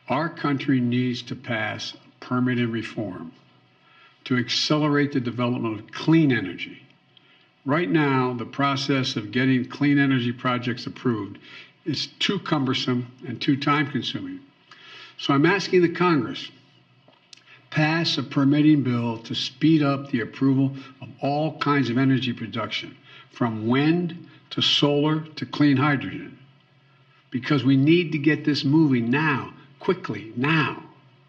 Our country needs to pass permitting reform to accelerate the development of clean energy. Right now, the process of getting clean energy projects approved is too cumbersome and too time-consuming. So I'm asking the Congress, pass a permitting bill to speed up the approval of all kinds of energy production, from wind to solar to clean hydrogen, because we need to get this moving now, quickly, now.